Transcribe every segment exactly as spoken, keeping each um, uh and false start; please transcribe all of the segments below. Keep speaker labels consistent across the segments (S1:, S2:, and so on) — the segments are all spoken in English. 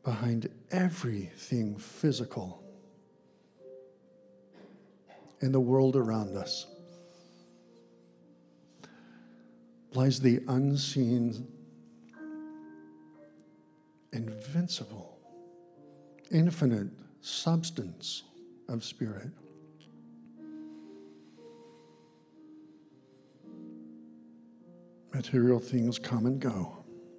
S1: behind everything physical in the world around us lies the unseen, invincible, infinite substance of spirit. Material things come and go.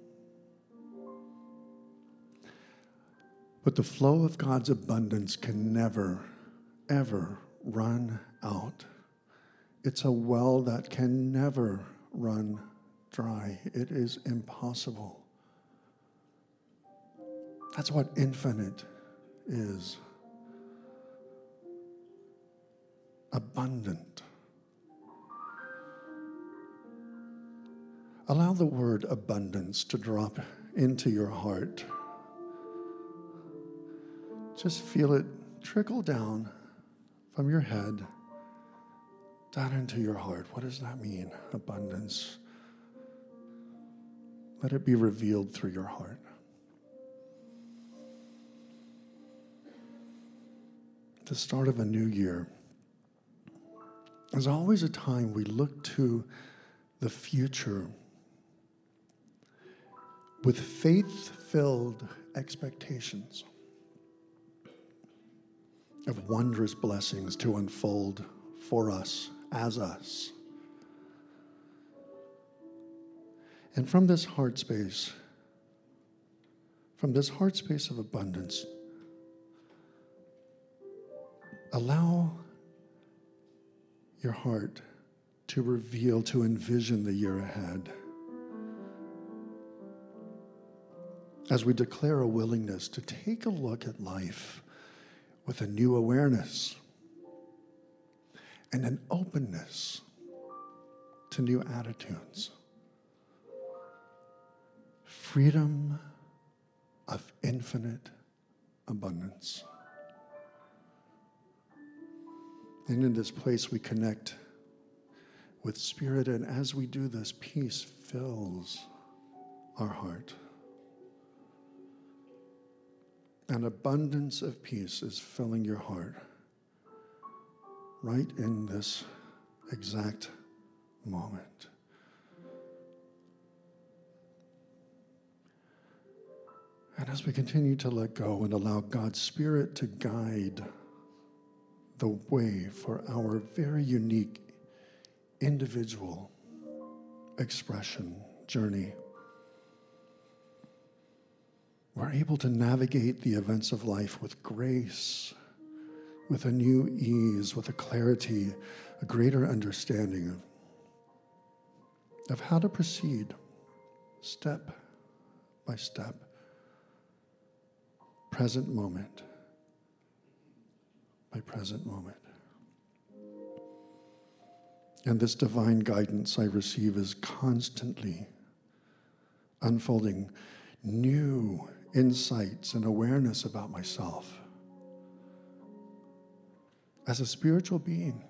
S1: But the flow of God's abundance can never, ever run out. It's a well that can never run dry. It is impossible. That's what infinite is. Abundant. Allow the word abundance to drop into your heart. Just feel it trickle down from your head down into your heart. What does that mean, abundance? Let it be revealed through your heart. The start of a new year is always a time we look to the future with faith-filled expectations of wondrous blessings to unfold for us, as us. And from this heart space, from this heart space of abundance, allow your heart to reveal, to envision the year ahead. As we declare a willingness to take a look at life with a new awareness and an openness to new attitudes. Freedom of infinite abundance. And in this place we connect with Spirit, and as we do this, peace fills our heart. An abundance of peace is filling your heart right in this exact moment. And as we continue to let go and allow God's Spirit to guide the way for our very unique individual expression journey, we're able to navigate the events of life with grace, with a new ease, with a clarity, a greater understanding of, of how to proceed step by step, present moment by present moment. And this divine guidance I receive is constantly unfolding new insights and awareness about myself as a spiritual being,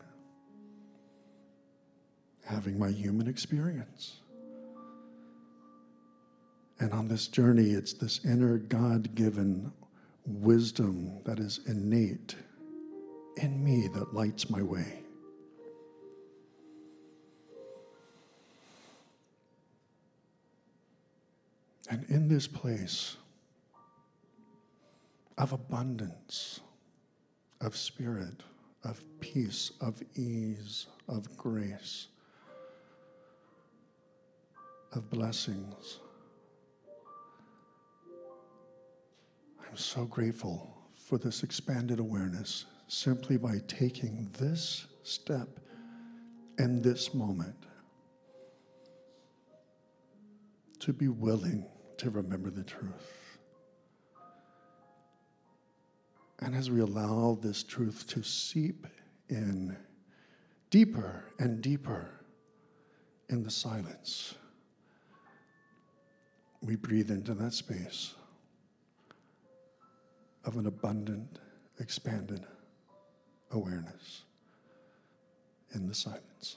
S1: having my human experience. And on this journey, it's this inner God-given wisdom that is innate in me that lights my way. And in this place of abundance, of spirit, of peace, of ease, of grace, of blessings, I'm so grateful for this expanded awareness simply by taking this step in this moment to be willing to remember the truth. And as we allow this truth to seep in deeper and deeper in the silence, we breathe into that space of an abundant, expanded awareness in the silence.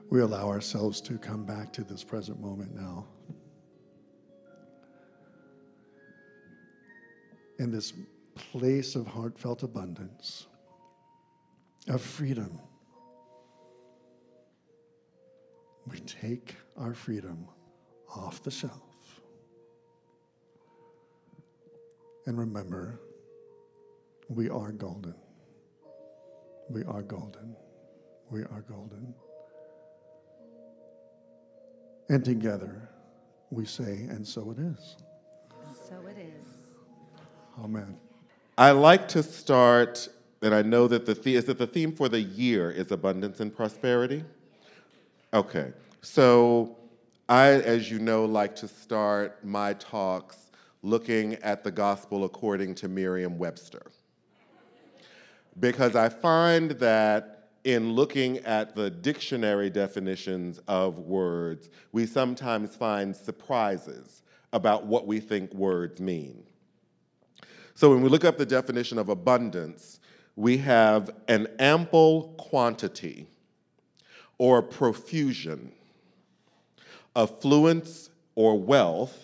S1: we allow ourselves to come back to this present moment now. In this place of heartfelt abundance, of freedom, we take our freedom off the shelf. And remember, we are golden. We are golden. We are golden. And together we say, and so it is.
S2: So it is.
S1: Amen.
S3: I like to start, and I know that the theme, is that the theme for the year is abundance and prosperity? Okay, so I, as you know, like to start my talks looking at the gospel according to Merriam-Webster. Because I find that in looking at the dictionary definitions of words, we sometimes find surprises about what we think words mean. So when we look up the definition of abundance, we have an ample quantity or profusion, affluence or wealth,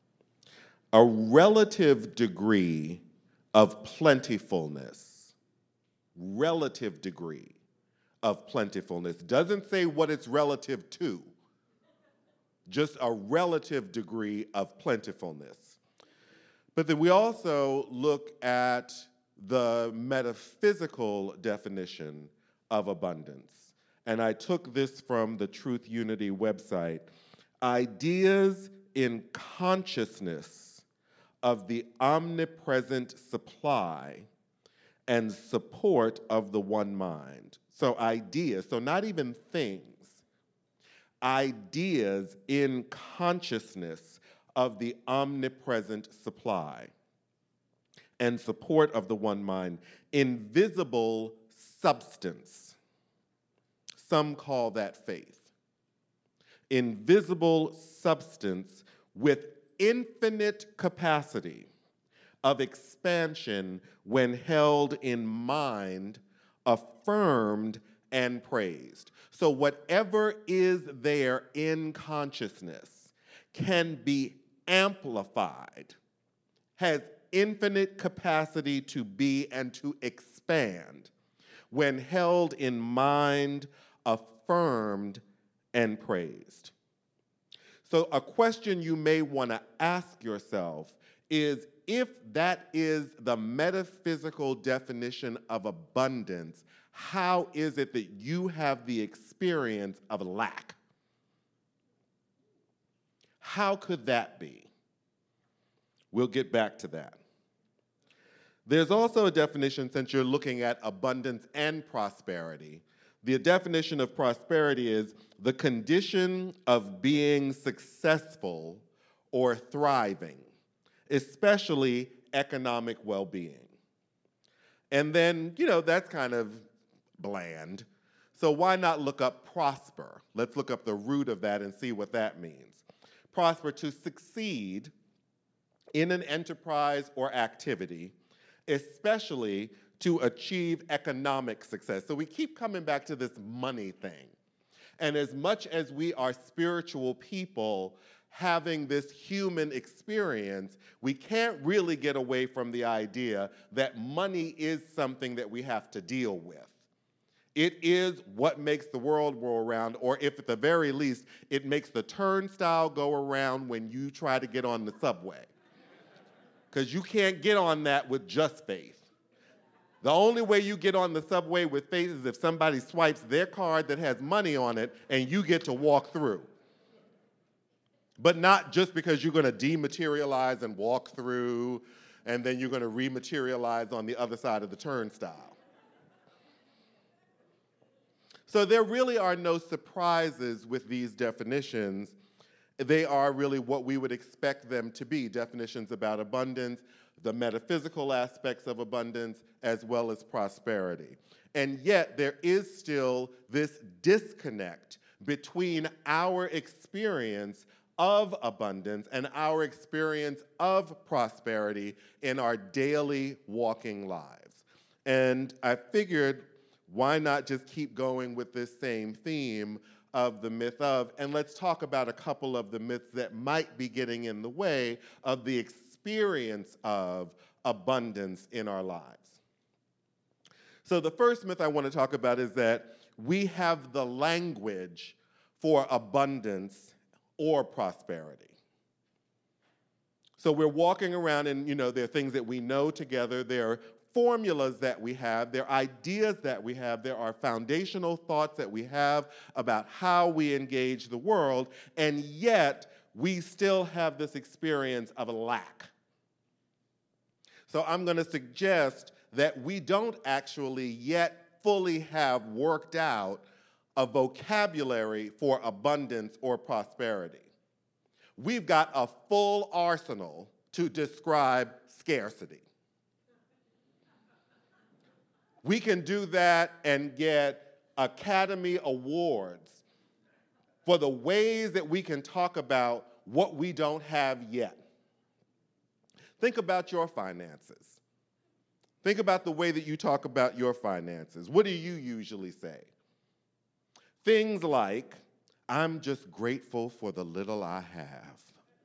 S3: a relative degree of plentifulness. Relative degree of plentifulness. Doesn't say what it's relative to, just a relative degree of plentifulness. But then we also look at the metaphysical definition of abundance. And I took this from the Truth Unity website. Ideas in consciousness of the omnipresent supply and support of the one mind. So ideas, so not even things, ideas in consciousness of the omnipresent supply and support of the one mind. Invisible substance. Some call that faith. Invisible substance with infinite capacity of expansion when held in mind, affirmed, and praised. So whatever is there in consciousness can be amplified, has infinite capacity to be and to expand when held in mind, affirmed, and praised. So a question you may want to ask yourself is, if that is the metaphysical definition of abundance, how is it that you have the experience of lack? How could that be? We'll get back to that. There's also a definition, since you're looking at abundance and prosperity. The definition of prosperity is the condition of being successful or thriving, especially economic well-being. And then, you know, that's kind of bland. So why not look up prosper? Let's look up the root of that and see what that means. Prosper, to succeed in an enterprise or activity, especially to achieve economic success. So we keep coming back to this money thing. And as much as we are spiritual people having this human experience, we can't really get away from the idea that money is something that we have to deal with. It is what makes the world go around, or if at the very least, it makes the turnstile go around when you try to get on the subway. Because you can't get on that with just faith. The only way you get on the subway with faith is if somebody swipes their card that has money on it and you get to walk through. But not just because you're going to dematerialize and walk through and then you're going to rematerialize on the other side of the turnstile. So there really are no surprises with these definitions. They are really what we would expect them to be, definitions about abundance, the metaphysical aspects of abundance, as well as prosperity. And yet there is still this disconnect between our experience of abundance and our experience of prosperity in our daily walking lives. And I figured, why not just keep going with this same theme of the myth of, and let's talk about a couple of the myths that might be getting in the way of the experience of abundance in our lives. So the first myth I want to talk about is that we have the language for abundance or prosperity. So we're walking around and, you know, there are things that we know together, there are formulas that we have, there are ideas that we have, there are foundational thoughts that we have about how we engage the world, and yet we still have this experience of a lack. So I'm going to suggest that we don't actually yet fully have worked out a vocabulary for abundance or prosperity. We've got a full arsenal to describe scarcity. We can do that and get Academy Awards for the ways that we can talk about what we don't have yet. Think about your finances. Think about the way that you talk about your finances. What do you usually say? Things like, I'm just grateful for the little I have.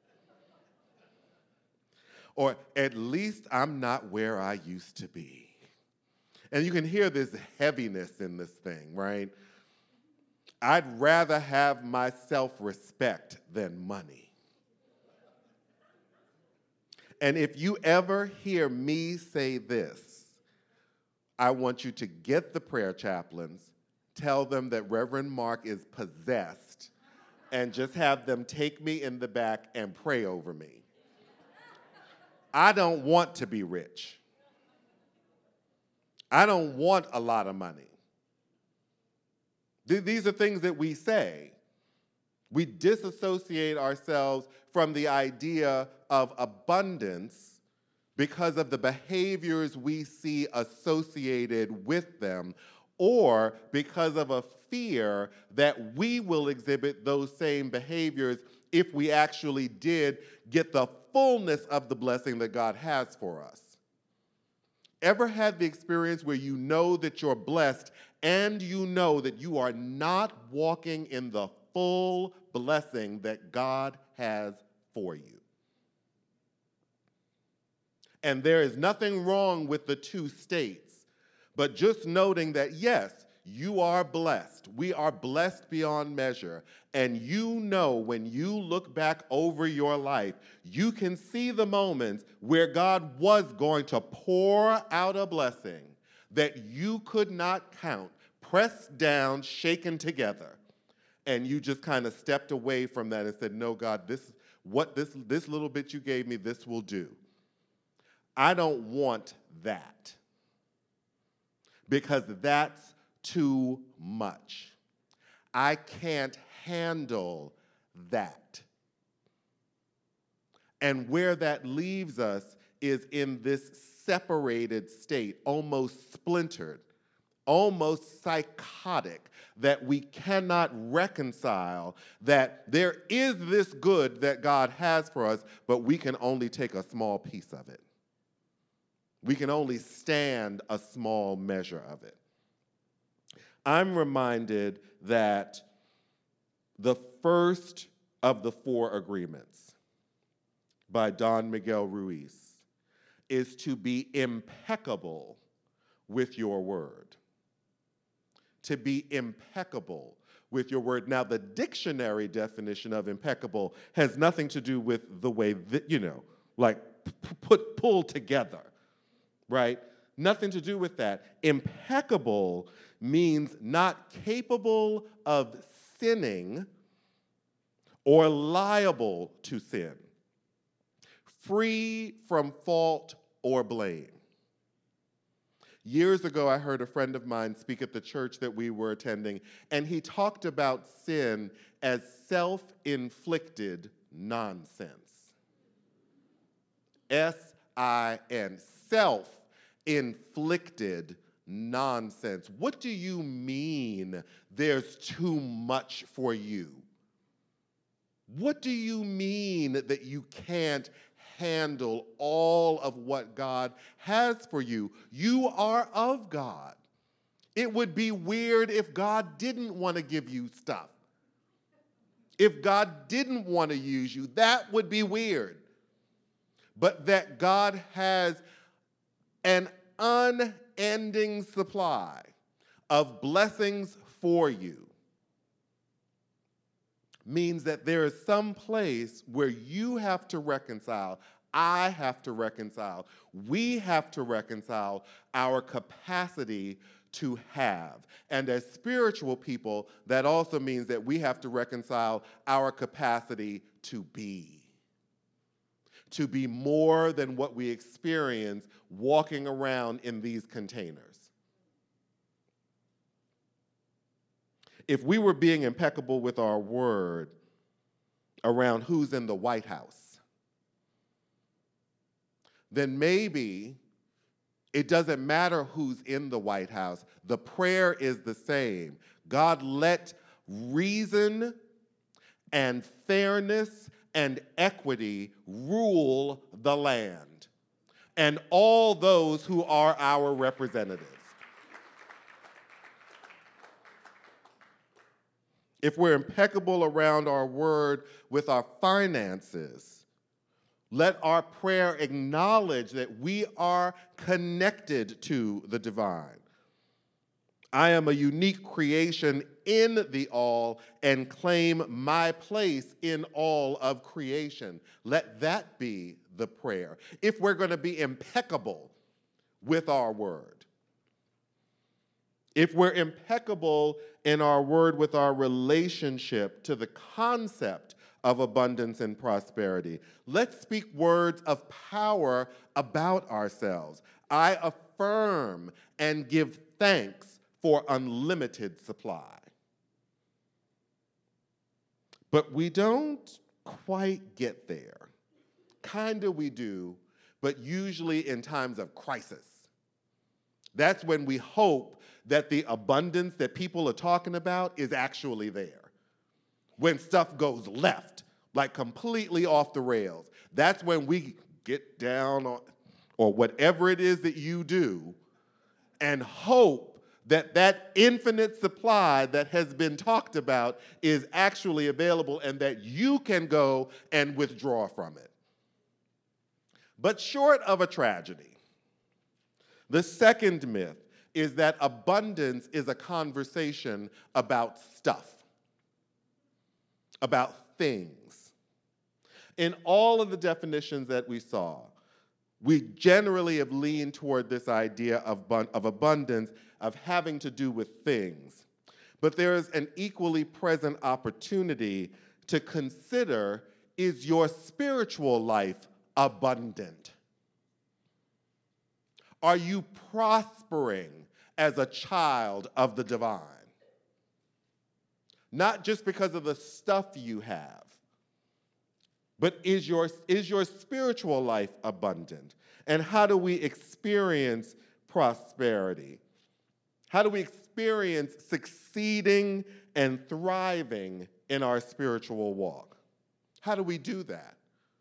S3: Or at least I'm not where I used to be. And you can hear this heaviness in this thing, right? I'd rather have my self-respect than money. And if you ever hear me say this, I want you to get the prayer chaplains, tell them that Reverend Mark is possessed, and just have them take me in the back and pray over me. I don't want to be rich. I don't want a lot of money. Th- these are things that we say. We disassociate ourselves from the idea of abundance because of the behaviors we see associated with them, or because of a fear that we will exhibit those same behaviors if we actually did get the fullness of the blessing that God has for us. Ever had the experience where you know that you're blessed and you know that you are not walking in the full blessing that God has for you? And there is nothing wrong with the two states, but just noting that, yes, you are blessed. We are blessed beyond measure. And you know, when you look back over your life, you can see the moments where God was going to pour out a blessing that you could not count, pressed down, shaken together. And you just kind of stepped away from that and said, no, God, this what this, this little bit you gave me, this will do. I don't want that, because that's too much. I can't handle that. And where that leaves us is in this separated state, almost splintered, almost psychotic, that we cannot reconcile that there is this good that God has for us, but we can only take a small piece of it. We can only stand a small measure of it. I'm reminded that the first of the four agreements by Don Miguel Ruiz is to be impeccable with your word. To be impeccable with your word. Now, the dictionary definition of impeccable has nothing to do with the way that, you know, like p- put pull together, right? Nothing to do with that. Impeccable means not capable of sinning or liable to sin, free from fault or blame. Years ago, I heard a friend of mine speak at the church that we were attending, and he talked about sin as self-inflicted nonsense. S I N, self-inflicted nonsense. What do you mean there's too much for you? What do you mean that you can't handle all of what God has for you? You are of God. It would be weird if God didn't want to give you stuff. If God didn't want to use you, that would be weird. But that God has an unending supply of blessings for you means that there is some place where you have to reconcile, I have to reconcile, we have to reconcile our capacity to have. And as spiritual people, that also means that we have to reconcile our capacity to be. To be more than what we experience walking around in these containers. If we were being impeccable with our word around who's in the White House, then maybe it doesn't matter who's in the White House. The prayer is the same. God, let reason and fairness and equity rule the land, and all those who are our representatives. If we're impeccable around our word with our finances, let our prayer acknowledge that we are connected to the divine. I am a unique creation in the all and claim my place in all of creation. Let that be the prayer. If we're going to be impeccable with our word, if we're impeccable in our word with our relationship to the concept of abundance and prosperity, let's speak words of power about ourselves. I affirm and give thanks for unlimited supply. But we don't quite get there. Kinda we do, but usually in times of crisis. That's when we hope that the abundance that people are talking about is actually there. When stuff goes left, like completely off the rails, that's when we get down on, or whatever it is that you do, and hope that that infinite supply that has been talked about is actually available and that you can go and withdraw from it. But short of a tragedy, the second myth is that abundance is a conversation about stuff, about things. In all of the definitions that we saw, we generally have leaned toward this idea of, bun- of abundance, of having to do with things. But there is an equally present opportunity to consider, is your spiritual life abundant? Are you prospering as a child of the divine? Not just because of the stuff you have, but is your, is your spiritual life abundant? And how do we experience prosperity? How do we experience succeeding and thriving in our spiritual walk? How do we do that?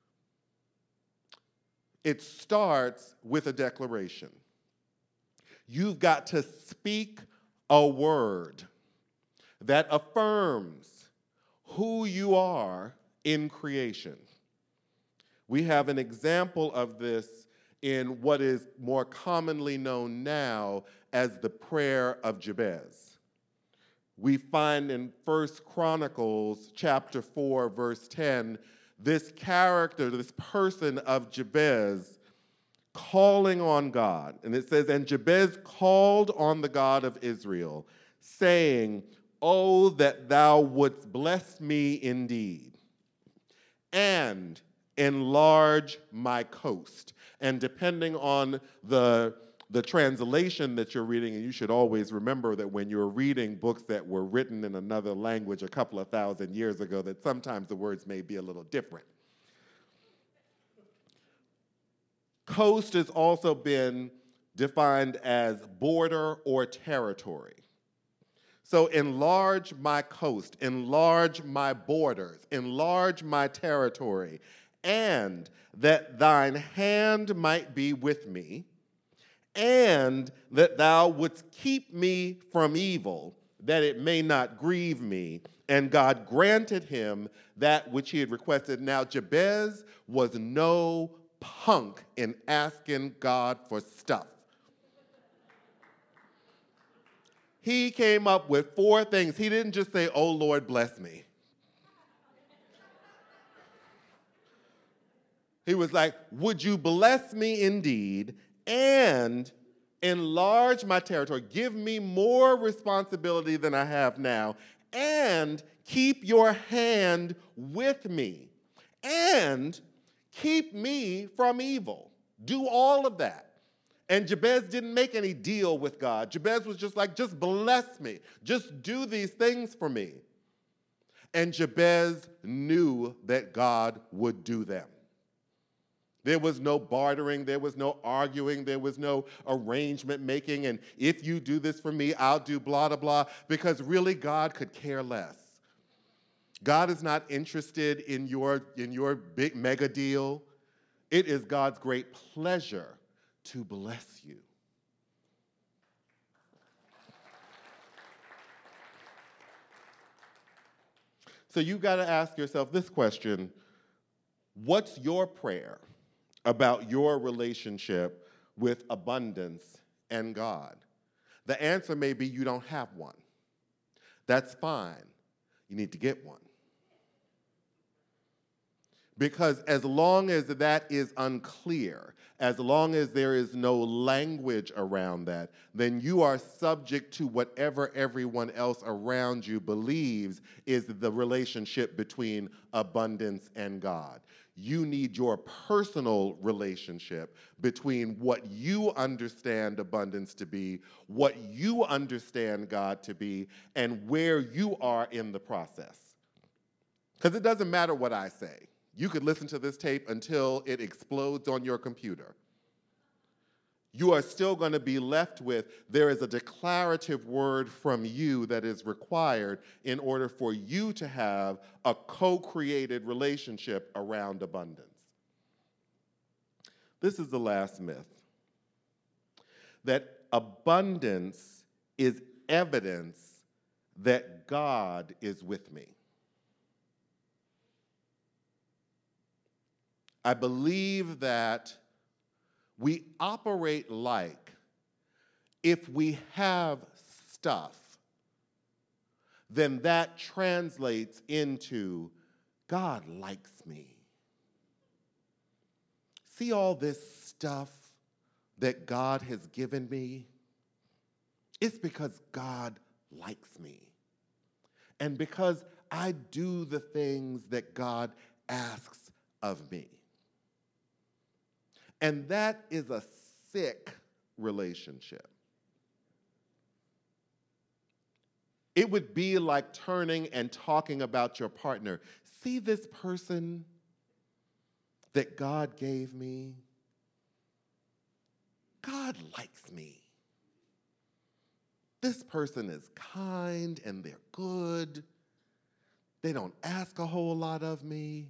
S3: It starts with a declaration. You've got to speak a word that affirms who you are in creation. We have an example of this in what is more commonly known now as the prayer of Jabez. We find in First Chronicles chapter four, verse ten, this character, this person of Jabez calling on God. And it says, and Jabez called on the God of Israel, saying, oh, that thou wouldst bless me indeed, and enlarge my coast. And depending on the, the translation that you're reading, and you should always remember that when you're reading books that were written in another language a couple of thousand years ago, that sometimes the words may be a little different. Coast has also been defined as border or territory. So enlarge my coast, enlarge my borders, enlarge my territory, and that thine hand might be with me, and that thou wouldst keep me from evil, that it may not grieve me. And God granted him that which he had requested. Now, Jabez was no punk in asking God for stuff. He came up with four things. He didn't just say, "Oh, Lord, bless me." He was like, "Would you bless me indeed and enlarge my territory, give me more responsibility than I have now, and keep your hand with me, and keep me from evil." Do all of that. And Jabez didn't make any deal with God. Jabez was just like, "Just bless me. Just do these things for me." And Jabez knew that God would do them. There was no bartering, there was no arguing, there was no arrangement making, and if you do this for me, I'll do blah, blah, blah, because really God could care less. God is not interested in your, in your big mega deal. It is God's great pleasure to bless you. So you got to ask yourself this question: what's your prayer about your relationship with abundance and God? The answer may be you don't have one. That's fine. You need to get one. Because as long as that is unclear, as long as there is no language around that, then you are subject to whatever everyone else around you believes is the relationship between abundance and God. You need your personal relationship between what you understand abundance to be, what you understand God to be, and where you are in the process. Because it doesn't matter what I say. You could listen to this tape until it explodes on your computer. You are still going to be left with, there is a declarative word from you that is required in order for you to have a co-created relationship around abundance. This is the last myth: that abundance is evidence that God is with me. I believe that we operate like if we have stuff, then that translates into God likes me. See all this stuff that God has given me? It's because God likes me. And because I do the things that God asks of me. And that is a sick relationship. It would be like turning and talking about your partner. See this person that God gave me? God likes me. This person is kind and they're good. They don't ask a whole lot of me.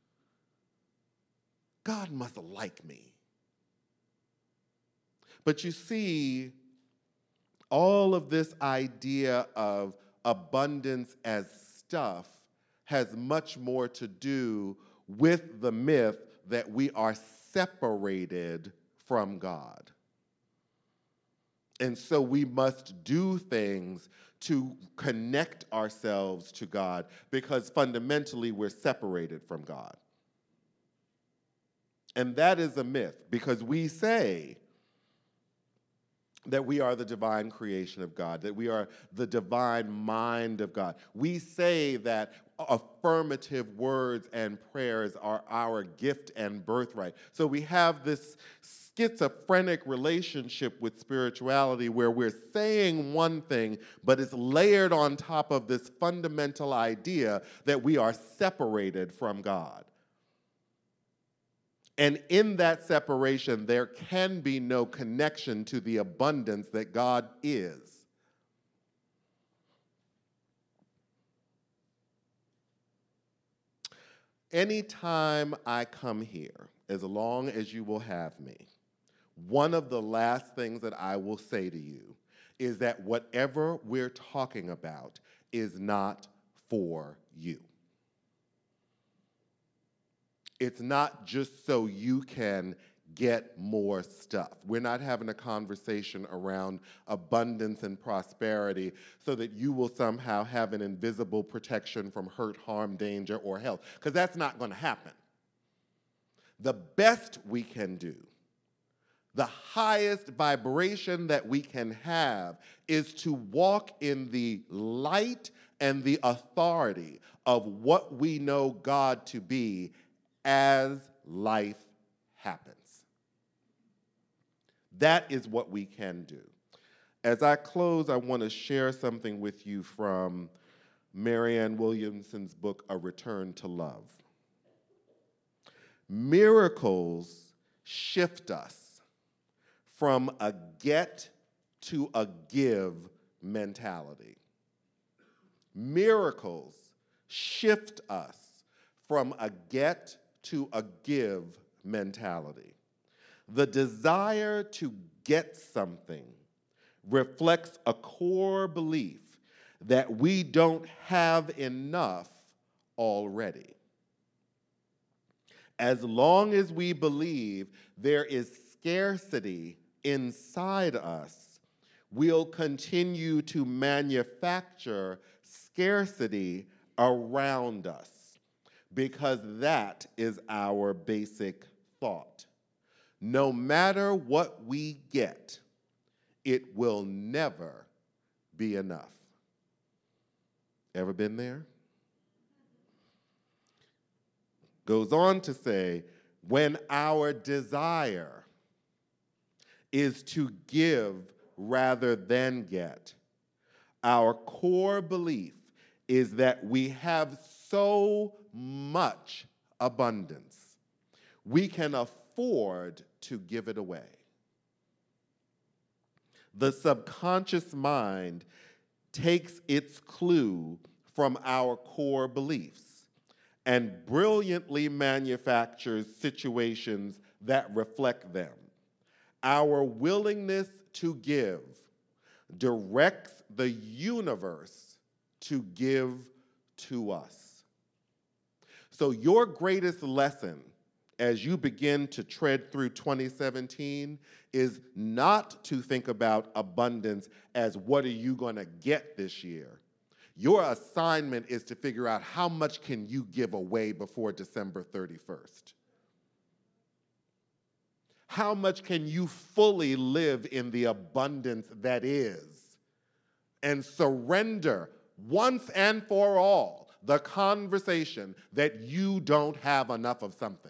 S3: God must like me. But you see, all of this idea of abundance as stuff has much more to do with the myth that we are separated from God. And so we must do things to connect ourselves to God because fundamentally we're separated from God. And that is a myth because we say that we are the divine creation of God, that we are the divine mind of God. We say that affirmative words and prayers are our gift and birthright. So we have this schizophrenic relationship with spirituality where we're saying one thing, but it's layered on top of this fundamental idea that we are separated from God. And in that separation, there can be no connection to the abundance that God is. Anytime I come here, as long as you will have me, one of the last things that I will say to you is that whatever we're talking about is not for you. It's not just so you can get more stuff. We're not having a conversation around abundance and prosperity so that you will somehow have an invisible protection from hurt, harm, danger, or health, because that's not going to happen. The best we can do, the highest vibration that we can have, is to walk in the light and the authority of what we know God to be as life happens. That is what we can do. As I close, I want to share something with you from Marianne Williamson's book, A Return to Love. Miracles shift us from a get to a give mentality. Miracles shift us from a get to a give mentality. The desire to get something reflects a core belief that we don't have enough already. As long as we believe there is scarcity inside us, we'll continue to manufacture scarcity around us because that is our basic thought. No matter what we get, it will never be enough. Ever been there? Goes on to say, when our desire is to give rather than get, our core belief is that we have so much abundance, we can afford to give it away. The subconscious mind takes its clue from our core beliefs and brilliantly manufactures situations that reflect them. Our willingness to give directs the universe to give to us. So your greatest lesson as you begin to tread through twenty seventeen is not to think about abundance as what are you going to get this year. Your assignment is to figure out how much can you give away before December thirty-first. How much can you fully live in the abundance that is and surrender once and for all the conversation that you don't have enough of something.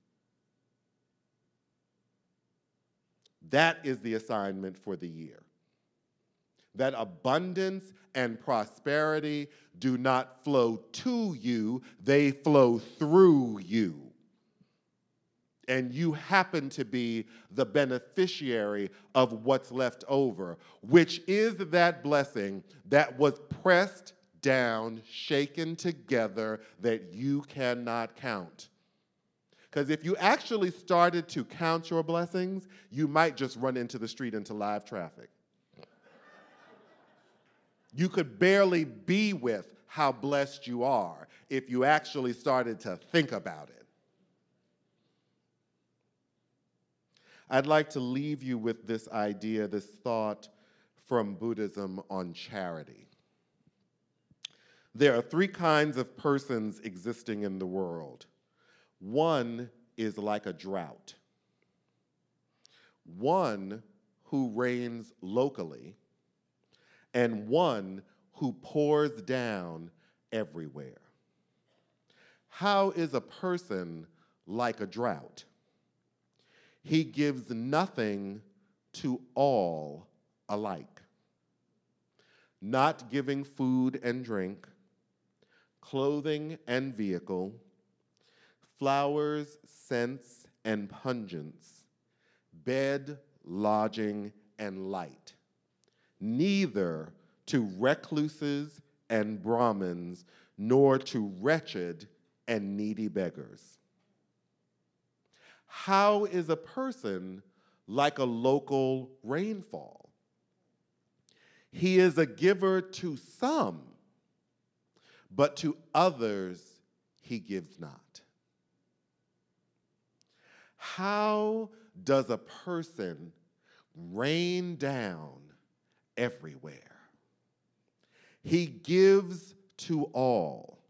S3: That is the assignment for the year. That abundance and prosperity do not flow to you, they flow through you. And you happen to be the beneficiary of what's left over, which is that blessing that was pressed down, shaken together, that you cannot count. Because if you actually started to count your blessings, you might just run into the street into live traffic. You could barely be with how blessed you are if you actually started to think about it. I'd like to leave you with this idea, this thought from Buddhism on charity. There are three kinds of persons existing in the world. One is like a drought. One who reigns locally, and one who pours down everywhere. How is a person like a drought? He gives nothing to all alike. Not giving food and drink, clothing and vehicle, flowers, scents, and pungents, bed, lodging, and light. Neither to recluses and Brahmins, nor to wretched and needy beggars. How is a person like a local rainfall? He is a giver to some, but to others he gives not. How does a person rain down everywhere? He gives to all,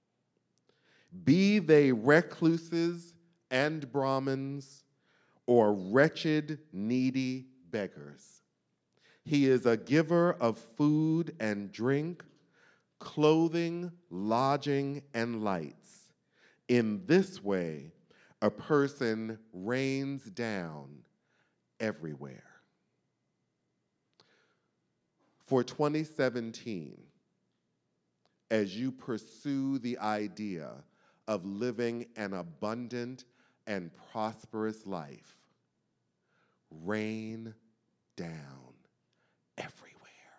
S3: be they recluses and Brahmins or wretched, needy beggars. He is a giver of food and drink, clothing, lodging, and lights. In this way, a person rains down everywhere. For twenty seventeen, as you pursue the idea of living an abundant and prosperous life, rain down everywhere.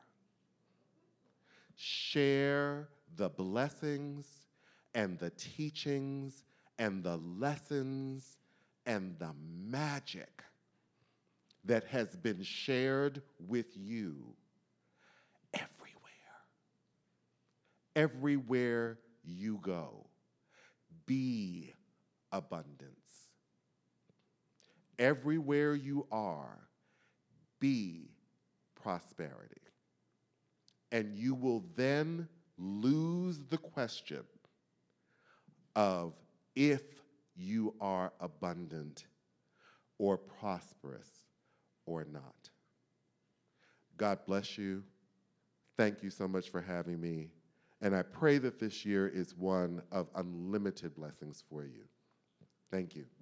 S3: Share the blessings and the teachings and the lessons and the magic that has been shared with you everywhere. Everywhere you go, be abundance. Everywhere you are, be prosperity. And you will then lose the question of if you are abundant or prosperous or not. God bless you. Thank you so much for having me. And I pray that this year is one of unlimited blessings for you. Thank you.